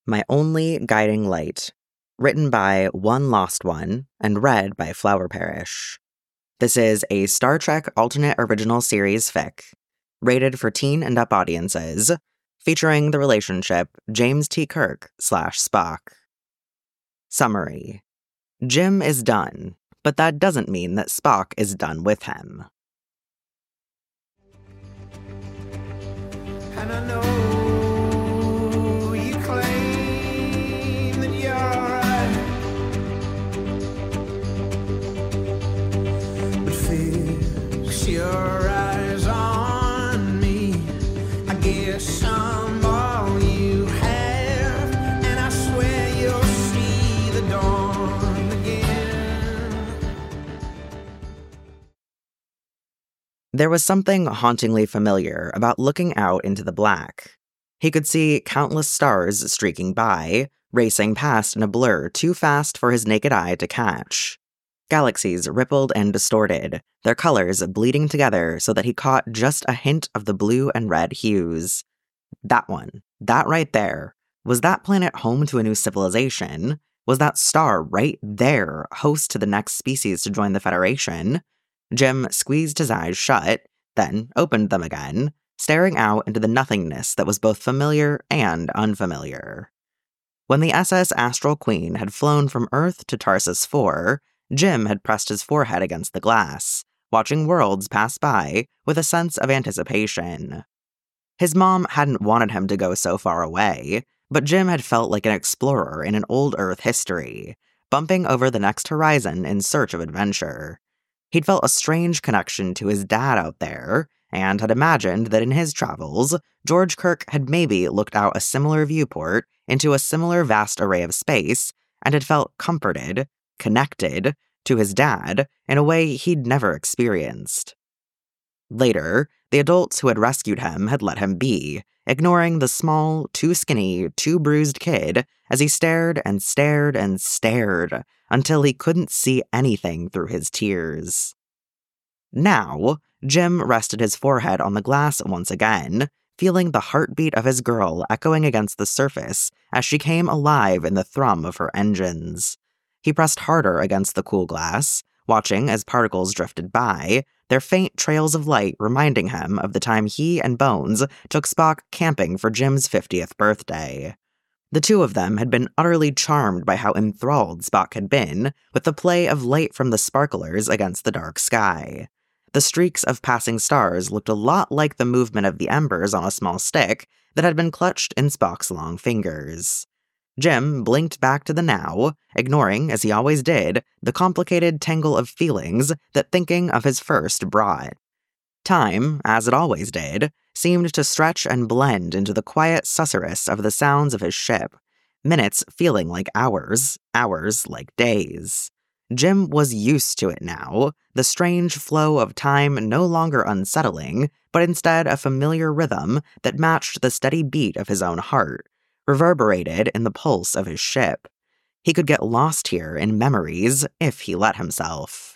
My Only Guiding Light, written by One Lost One and read by Flower Parish. This is a Star Trek alternate original series fic, rated for teen and up audiences, featuring the relationship James T. Kirk / Spock. Summary. Jim is done, but that doesn't mean that Spock is done with him. And I know you claim that you're right, but fix your eyes on me. I guess I'm all you have, and I swear you'll see the dawn again. There was something hauntingly familiar about looking out into the black. He could see countless stars streaking by, racing past in a blur too fast for his naked eye to catch. Galaxies rippled and distorted, their colors bleeding together so that he caught just a hint of the blue and red hues. That one, that right there, was that planet home to a new civilization? Was that star right there host to the next species to join the Federation? Jim squeezed his eyes shut, then opened them again, staring out into the nothingness that was both familiar and unfamiliar. When the SS Astral Queen had flown from Earth to Tarsus 4, Jim had pressed his forehead against the glass, watching worlds pass by with a sense of anticipation. His mom hadn't wanted him to go so far away, but Jim had felt like an explorer in an old Earth history, bumping over the next horizon in search of adventure. He'd felt a strange connection to his dad out there, and had imagined that in his travels, George Kirk had maybe looked out a similar viewport into a similar vast array of space, and had felt comforted, connected, to his dad in a way he'd never experienced. Later, the adults who had rescued him had let him be, ignoring the small, too skinny, too bruised kid as he stared and stared and stared until he couldn't see anything through his tears. Now, Jim rested his forehead on the glass once again, feeling the heartbeat of his girl echoing against the surface as she came alive in the thrum of her engines. He pressed harder against the cool glass, watching as particles drifted by, their faint trails of light reminding him of the time he and Bones took Spock camping for Jim's 50th birthday. The two of them had been utterly charmed by how enthralled Spock had been with the play of light from the sparklers against the dark sky. The streaks of passing stars looked a lot like the movement of the embers on a small stick that had been clutched in Spock's long fingers. Jim blinked back to the now, ignoring, as he always did, the complicated tangle of feelings that thinking of his first brought. Time, as it always did, seemed to stretch and blend into the quiet susurrus of the sounds of his ship, minutes feeling like hours, hours like days. Jim was used to it now, the strange flow of time no longer unsettling, but instead a familiar rhythm that matched the steady beat of his own heart, reverberated in the pulse of his ship. He could get lost here in memories if he let himself.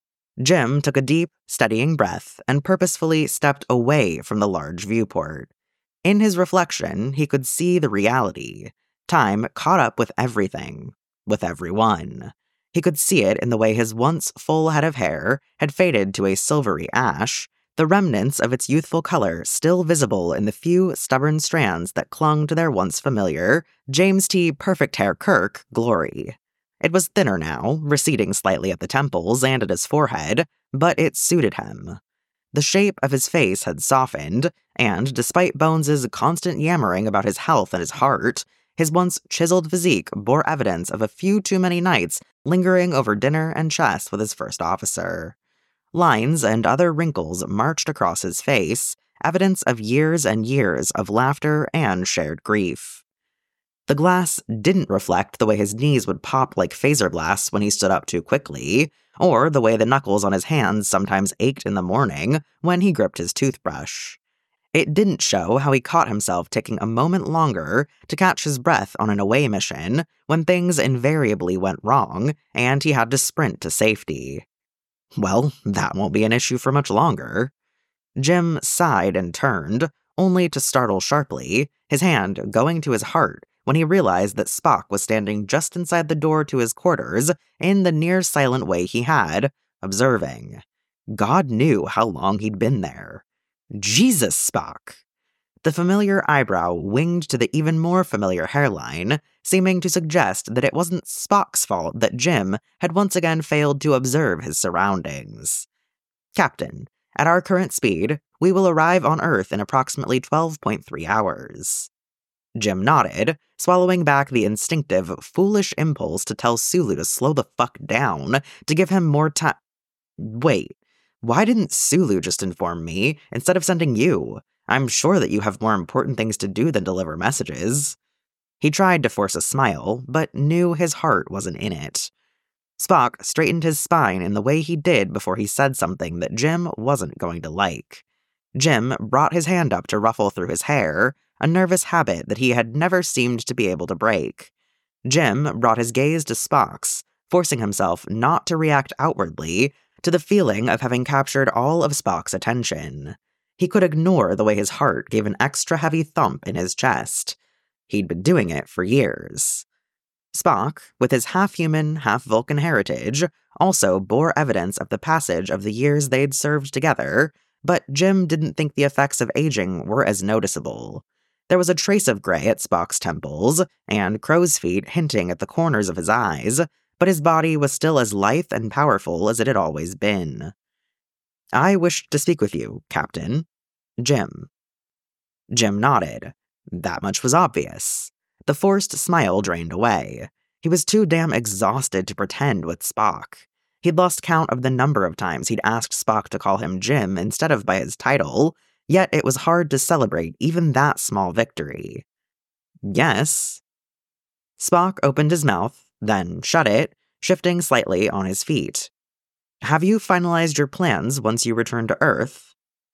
Jim took a deep, steadying breath and purposefully stepped away from the large viewport. In his reflection, he could see the reality. Time caught up with everything, with everyone. He could see it in the way his once full head of hair had faded to a silvery ash, the remnants of its youthful color still visible in the few stubborn strands that clung to their once familiar James T. Perfect Hair Kirk glory. It was thinner now, receding slightly at the temples and at his forehead, but it suited him. The shape of his face had softened, and despite Bones's constant yammering about his health and his heart, his once chiseled physique bore evidence of a few too many nights lingering over dinner and chess with his first officer. Lines and other wrinkles marched across his face, evidence of years and years of laughter and shared grief. The glass didn't reflect the way his knees would pop like phaser blasts when he stood up too quickly, or the way the knuckles on his hands sometimes ached in the morning when he gripped his toothbrush. It didn't show how he caught himself taking a moment longer to catch his breath on an away mission when things invariably went wrong and he had to sprint to safety. Well, that won't be an issue for much longer. Jim sighed and turned, only to startle sharply, his hand going to his heart when he realized that Spock was standing just inside the door to his quarters in the near-silent way he had, observing. God knew how long he'd been there. Jesus, Spock! The familiar eyebrow winged to the even more familiar hairline, seeming to suggest that it wasn't Spock's fault that Jim had once again failed to observe his surroundings. Captain, at our current speed, we will arrive on Earth in approximately 12.3 hours. Jim nodded, swallowing back the instinctive, foolish impulse to tell Sulu to slow the fuck down, to give him more time. Wait, why didn't Sulu just inform me, instead of sending you? I'm sure that you have more important things to do than deliver messages. He tried to force a smile, but knew his heart wasn't in it. Spock straightened his spine in the way he did before he said something that Jim wasn't going to like. Jim brought his hand up to ruffle through his hair, a nervous habit that he had never seemed to be able to break. Jim brought his gaze to Spock's, forcing himself not to react outwardly to the feeling of having captured all of Spock's attention. He could ignore the way his heart gave an extra heavy thump in his chest. He'd been doing it for years. Spock, with his half-human, half-Vulcan heritage, also bore evidence of the passage of the years they'd served together, but Jim didn't think the effects of aging were as noticeable. There was a trace of gray at Spock's temples, and crow's feet hinting at the corners of his eyes, but his body was still as lithe and powerful as it had always been. I wished to speak with you, Captain. Jim. Jim nodded. That much was obvious. The forced smile drained away. He was too damn exhausted to pretend with Spock. He'd lost count of the number of times he'd asked Spock to call him Jim instead of by his title, yet it was hard to celebrate even that small victory. Yes. Spock opened his mouth, then shut it, shifting slightly on his feet. Have you finalized your plans once you return to Earth?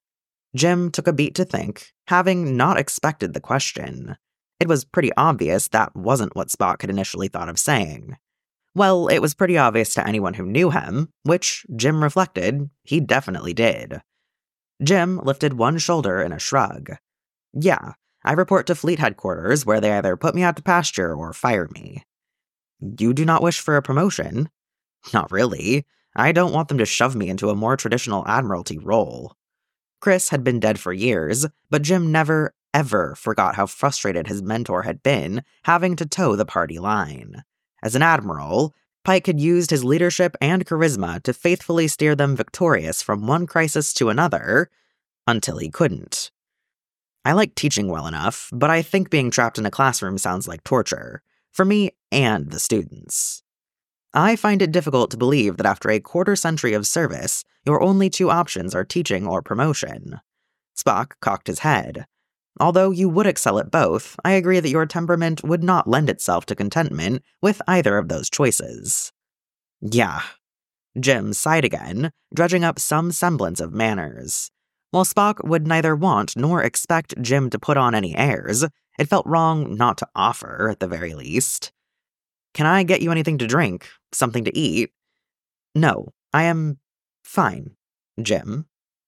Jim took a beat to think, having not expected the question. It was pretty obvious that wasn't what Spock had initially thought of saying. Well, it was pretty obvious to anyone who knew him, which, Jim reflected, he definitely did. Jim lifted one shoulder in a shrug. Yeah, I report to Fleet Headquarters where they either put me out to pasture or fire me. You do not wish for a promotion? Not really. I don't want them to shove me into a more traditional Admiralty role. Chris had been dead for years, but Jim never, ever forgot how frustrated his mentor had been having to toe the party line. As an admiral, Pike had used his leadership and charisma to faithfully steer them victorious from one crisis to another, until he couldn't. I like teaching well enough, but I think being trapped in a classroom sounds like torture, for me and the students. I find it difficult to believe that after a quarter-century of service, your only two options are teaching or promotion. Spock cocked his head. Although you would excel at both, I agree that your temperament would not lend itself to contentment with either of those choices. Yeah. Jim sighed again, dredging up some semblance of manners. While Spock would neither want nor expect Jim to put on any airs, it felt wrong not to offer, at the very least. Can I get you anything to drink? Something to eat? No, I am fine, Jim.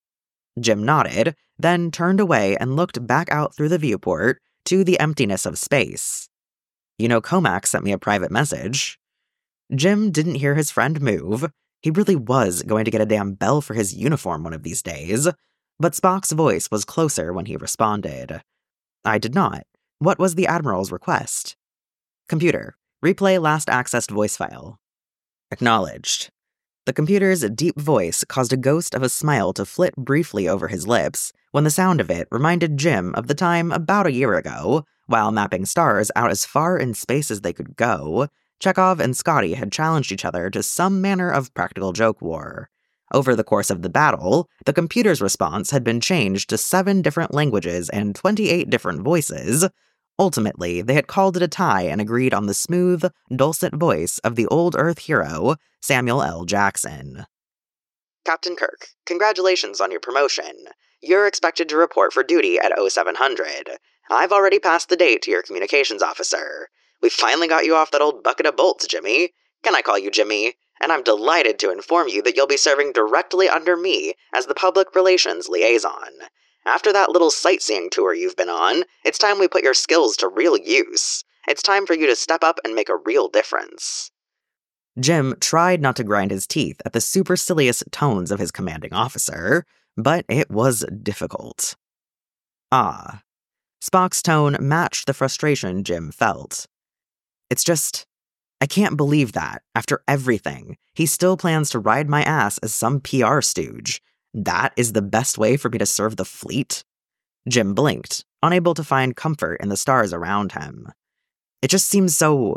Jim nodded, then turned away and looked back out through the viewport to the emptiness of space. You know, Comac sent me a private message. Jim didn't hear his friend move. He really was going to get a damn bell for his uniform one of these days. But Spock's voice was closer when he responded. I did not. What was the Admiral's request? Computer, replay last accessed voice file. Acknowledged. The computer's deep voice caused a ghost of a smile to flit briefly over his lips when the sound of it reminded Jim of the time about a year ago, while mapping stars out as far in space as they could go, Chekhov and Scotty had challenged each other to some manner of practical joke war. Over the course of the battle, the computer's response had been changed to 7 different languages and 28 different voices. Ultimately, they had called it a tie and agreed on the smooth, dulcet voice of the old Earth hero, Samuel L. Jackson. Captain Kirk, congratulations on your promotion. You're expected to report for duty at 0700. I've already passed the date to your communications officer. We finally got you off that old bucket of bolts, Jimmy. Can I call you Jimmy? And I'm delighted to inform you that you'll be serving directly under me as the public relations liaison. After that little sightseeing tour you've been on, it's time we put your skills to real use. It's time for you to step up and make a real difference." Jim tried not to grind his teeth at the supercilious tones of his commanding officer, but it was difficult. Ah. Spock's tone matched the frustration Jim felt. "It's just, I can't believe that, after everything, he still plans to ride my ass as some PR stooge. That is the best way for me to serve the fleet?" Jim blinked, unable to find comfort in the stars around him. It just seems so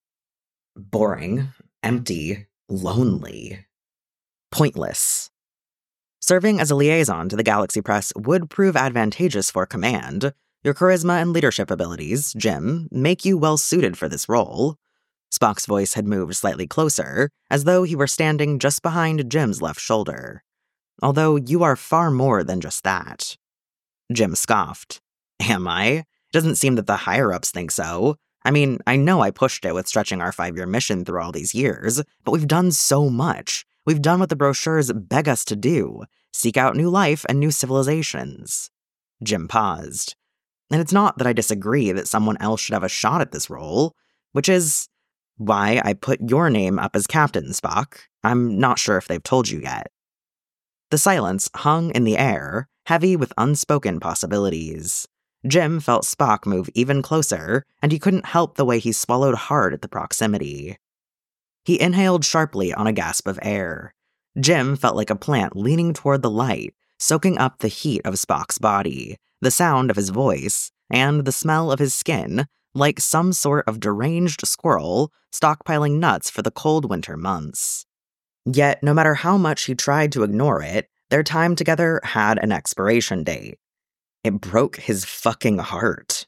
boring, empty, lonely, pointless. Serving as a liaison to the Galaxy Press would prove advantageous for command. Your charisma and leadership abilities, Jim, make you well-suited for this role. Spock's voice had moved slightly closer, as though he were standing just behind Jim's left shoulder. Although you are far more than just that. Jim scoffed. Am I? Doesn't seem that the higher-ups think so. I mean, I know I pushed it with stretching our 5-year mission through all these years, but we've done so much. We've done what the brochures beg us to do. Seek out new life and new civilizations. Jim paused. And it's not that I disagree that someone else should have a shot at this role, which is why I put your name up as Captain, Spock. I'm not sure if they've told you yet. The silence hung in the air, heavy with unspoken possibilities. Jim felt Spock move even closer, and he couldn't help the way he swallowed hard at the proximity. He inhaled sharply on a gasp of air. Jim felt like a plant leaning toward the light, soaking up the heat of Spock's body, the sound of his voice, and the smell of his skin, like some sort of deranged squirrel stockpiling nuts for the cold winter months. Yet, no matter how much he tried to ignore it, their time together had an expiration date. It broke his fucking heart.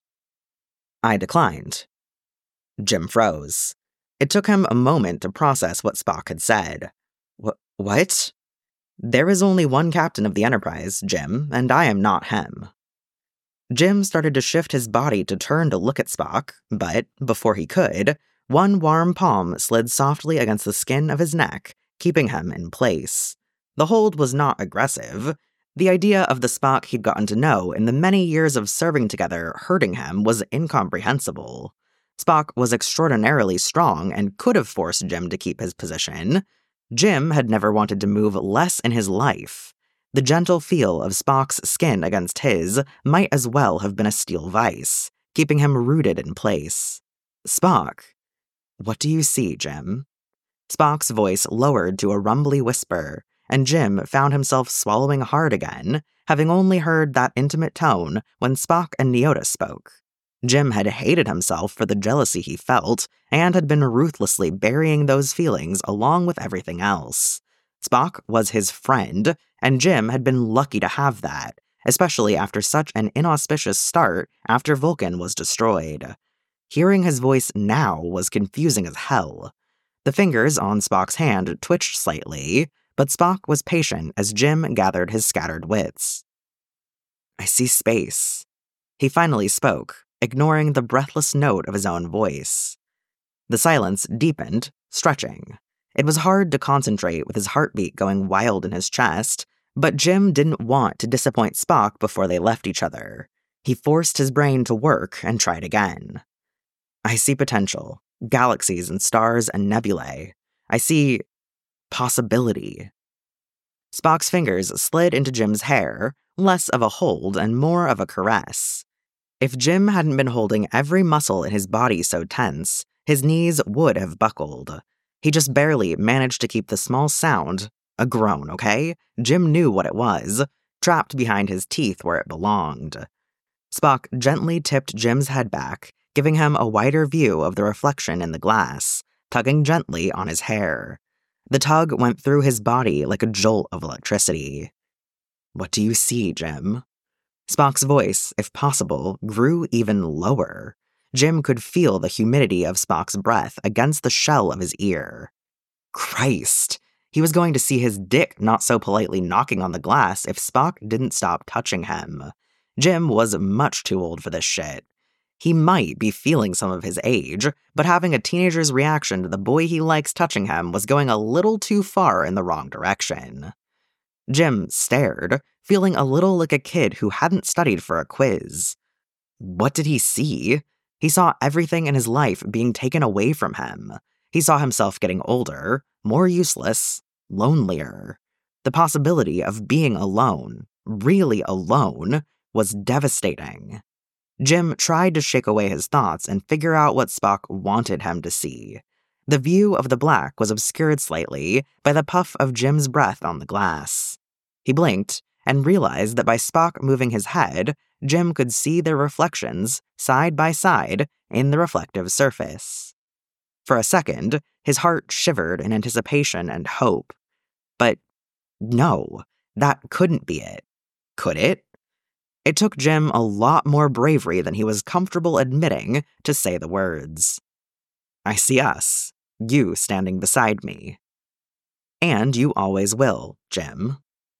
I declined. Jim froze. It took him a moment to process what Spock had said. What? There is only one captain of the Enterprise, Jim, and I am not him. Jim started to shift his body to turn to look at Spock, but, before he could, one warm palm slid softly against the skin of his neck, keeping him in place. The hold was not aggressive. The idea of the Spock he'd gotten to know in the many years of serving together hurting him was incomprehensible. Spock was extraordinarily strong and could have forced Jim to keep his position. Jim had never wanted to move less in his life. The gentle feel of Spock's skin against his might as well have been a steel vise, keeping him rooted in place. Spock, what do you see, Jim? Spock's voice lowered to a rumbly whisper, and Jim found himself swallowing hard again, having only heard that intimate tone when Spock and Nyota spoke. Jim had hated himself for the jealousy he felt, and had been ruthlessly burying those feelings along with everything else. Spock was his friend, and Jim had been lucky to have that, especially after such an inauspicious start after Vulcan was destroyed. Hearing his voice now was confusing as hell. The fingers on Spock's hand twitched slightly, but Spock was patient as Jim gathered his scattered wits. I see space. He finally spoke, ignoring the breathless note of his own voice. The silence deepened, stretching. It was hard to concentrate with his heartbeat going wild in his chest, but Jim didn't want to disappoint Spock before they left each other. He forced his brain to work and tried again. I see potential, galaxies and stars and nebulae. I see possibility. Spock's fingers slid into Jim's hair, less of a hold and more of a caress. If Jim hadn't been holding every muscle in his body so tense, his knees would have buckled. He just barely managed to keep the small sound, a groan, okay? Jim knew what it was, trapped behind his teeth where it belonged. Spock gently tipped Jim's head back, giving him a wider view of the reflection in the glass, tugging gently on his hair. The tug went through his body like a jolt of electricity. What do you see, Jim? Spock's voice, if possible, grew even lower. Jim could feel the humidity of Spock's breath against the shell of his ear. Christ! He was going to see his dick not so politely knocking on the glass if Spock didn't stop touching him. Jim was much too old for this shit. He might be feeling some of his age, but having a teenager's reaction to the boy he likes touching him was going a little too far in the wrong direction. Jim stared, feeling a little like a kid who hadn't studied for a quiz. What did he see? He saw everything in his life being taken away from him. He saw himself getting older, more useless, lonelier. The possibility of being alone, really alone, was devastating. Jim tried to shake away his thoughts and figure out what Spock wanted him to see. The view of the black was obscured slightly by the puff of Jim's breath on the glass. He blinked and realized that by Spock moving his head, Jim could see their reflections side by side in the reflective surface. For a second, his heart shivered in anticipation and hope. But no, that couldn't be it. Could it? It took Jim a lot more bravery than he was comfortable admitting to say the words. I see us, you standing beside me. And you always will, Jim.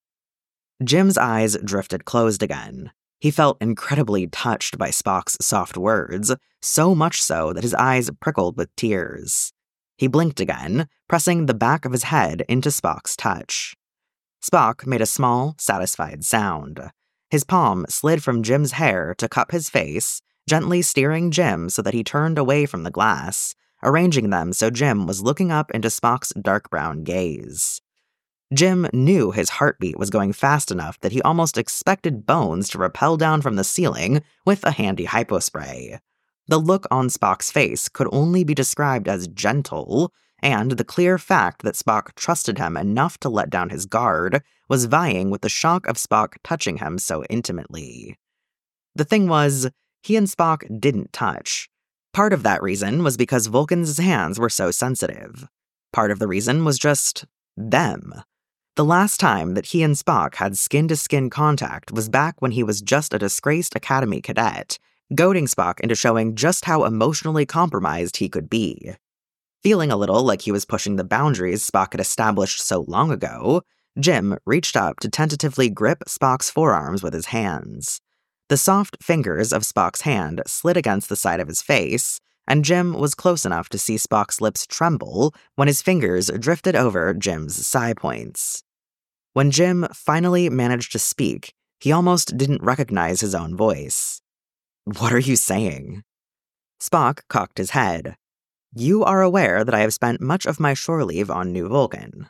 Jim's eyes drifted closed again. He felt incredibly touched by Spock's soft words, so much so that his eyes prickled with tears. He blinked again, pressing the back of his head into Spock's touch. Spock made a small, satisfied sound. His palm slid from Jim's hair to cup his face, gently steering Jim so that he turned away from the glass, arranging them so Jim was looking up into Spock's dark brown gaze. Jim knew his heartbeat was going fast enough that he almost expected Bones to rappel down from the ceiling with a handy hypospray. The look on Spock's face could only be described as gentle, and the clear fact that Spock trusted him enough to let down his guard was vying with the shock of Spock touching him so intimately. The thing was, he and Spock didn't touch. Part of that reason was because Vulcan's hands were so sensitive. Part of the reason was just them. The last time that he and Spock had skin-to-skin contact was back when he was just a disgraced Academy cadet, goading Spock into showing just how emotionally compromised he could be. Feeling a little like he was pushing the boundaries Spock had established so long ago, Jim reached up to tentatively grip Spock's forearms with his hands. The soft fingers of Spock's hand slid against the side of his face, and Jim was close enough to see Spock's lips tremble when his fingers drifted over Jim's side points. When Jim finally managed to speak, he almost didn't recognize his own voice. "What are you saying?" Spock cocked his head. "You are aware that I have spent much of my shore leave on New Vulcan."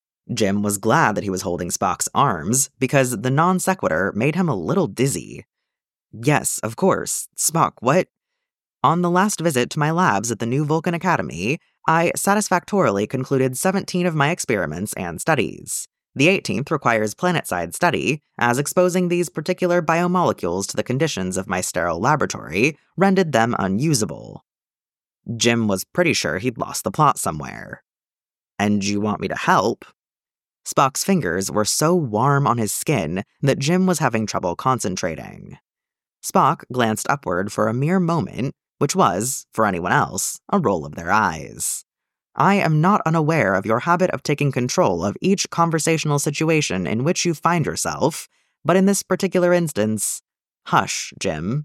Jim was glad that he was holding Spock's arms, because the non sequitur made him a little dizzy. "Yes, of course. Spock, what?" "On the last visit to my labs at the New Vulcan Academy, I satisfactorily concluded 17 of my experiments and studies. The 18th requires planet-side study, as exposing these particular biomolecules to the conditions of my sterile laboratory rendered them unusable." Jim was pretty sure he'd lost the plot somewhere. "And you want me to help?" Spock's fingers were so warm on his skin that Jim was having trouble concentrating. Spock glanced upward for a mere moment, which was, for anyone else, a roll of their eyes. "I am not unaware of your habit of taking control of each conversational situation in which you find yourself, but in this particular instance, hush, Jim."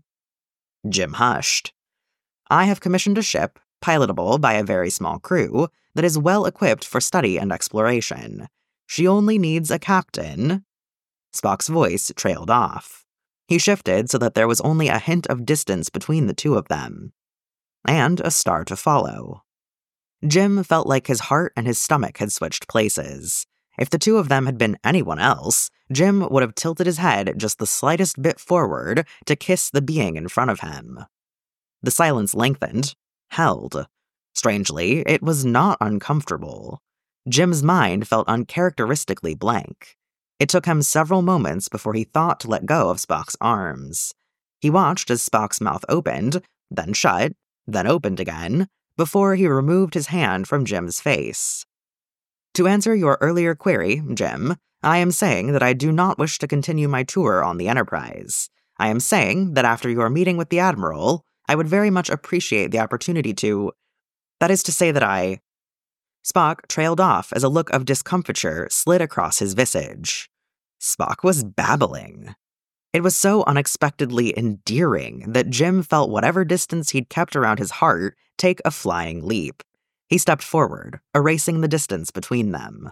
Jim hushed. "I have commissioned a ship, pilotable by a very small crew, that is well equipped for study and exploration. She only needs a captain." Spock's voice trailed off. He shifted so that there was only a hint of distance between the two of them. And a star to follow. Jim felt like his heart and his stomach had switched places. If the two of them had been anyone else, Jim would have tilted his head just the slightest bit forward to kiss the being in front of him. The silence lengthened, held. Strangely, it was not uncomfortable. Jim's mind felt uncharacteristically blank. It took him several moments before he thought to let go of Spock's arms. He watched as Spock's mouth opened, then shut, then opened again, before he removed his hand from Jim's face. "To answer your earlier query, Jim, I am saying that I do not wish to continue my tour on the Enterprise. I am saying that after your meeting with the Admiral, I would very much appreciate the opportunity to... That is to say that I..." Spock trailed off as a look of discomfiture slid across his visage. Spock was babbling. It was so unexpectedly endearing that Jim felt whatever distance he'd kept around his heart take a flying leap. He stepped forward, erasing the distance between them.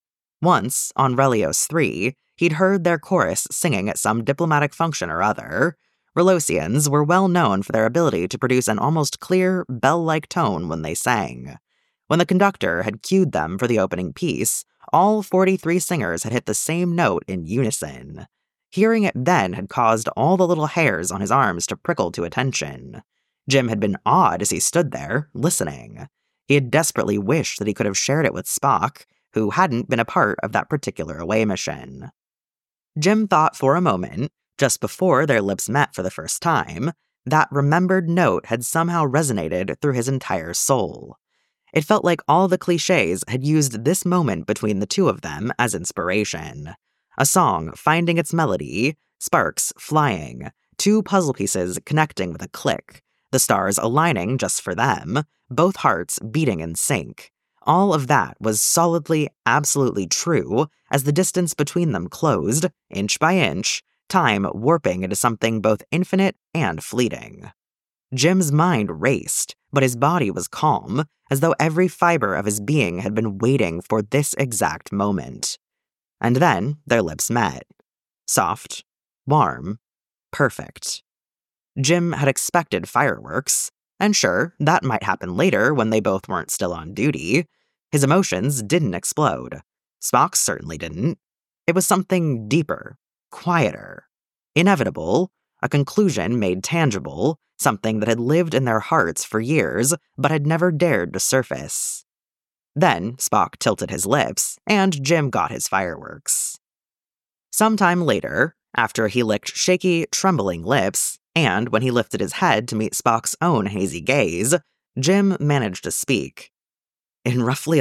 Once, on Relios 3, he'd heard their chorus singing at some diplomatic function or other. Rolossians were well known for their ability to produce an almost clear, bell-like tone when they sang. When the conductor had cued them for the opening piece, all 43 singers had hit the same note in unison. Hearing it then had caused all the little hairs on his arms to prickle to attention. Jim had been awed as he stood there, listening. He had desperately wished that he could have shared it with Spock, who hadn't been a part of that particular away mission. Jim thought for a moment, just before their lips met for the first time, that remembered note had somehow resonated through his entire soul. It felt like all the cliches had used this moment between the two of them as inspiration. A song finding its melody, sparks flying, two puzzle pieces connecting with a click, the stars aligning just for them, both hearts beating in sync. All of that was solidly, absolutely true as the distance between them closed, inch by inch, time warping into something both infinite and fleeting. Jim's mind raced, but his body was calm, as though every fiber of his being had been waiting for this exact moment. And then their lips met. Soft, warm, perfect. Jim had expected fireworks, and sure, that might happen later when they both weren't still on duty. His emotions didn't explode. Spock's certainly didn't. It was something deeper, quieter, inevitable, a conclusion made tangible, something that had lived in their hearts for years but had never dared to surface. Then Spock tilted his lips, and Jim got his fireworks. Sometime later, after he licked shaky, trembling lips, and when he lifted his head to meet Spock's own hazy gaze, Jim managed to speak. In roughly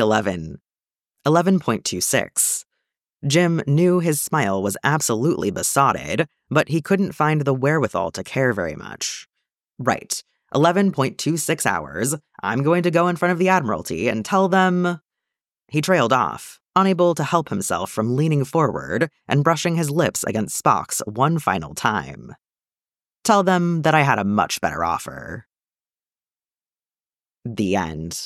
11.26. Jim knew his smile was absolutely besotted, but he couldn't find the wherewithal to care very much. Right, 11.26 hours, I'm going to go in front of the Admiralty and tell them... He trailed off, unable to help himself from leaning forward and brushing his lips against Spock's one final time. Tell them that I had a much better offer. The end.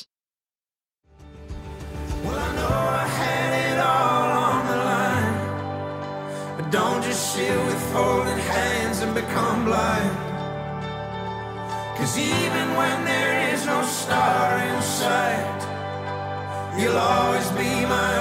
Well, I know I had it all on the line, but don't just sit with folded hands and become blind. 'Cause even when there is no star in sight, you'll always be my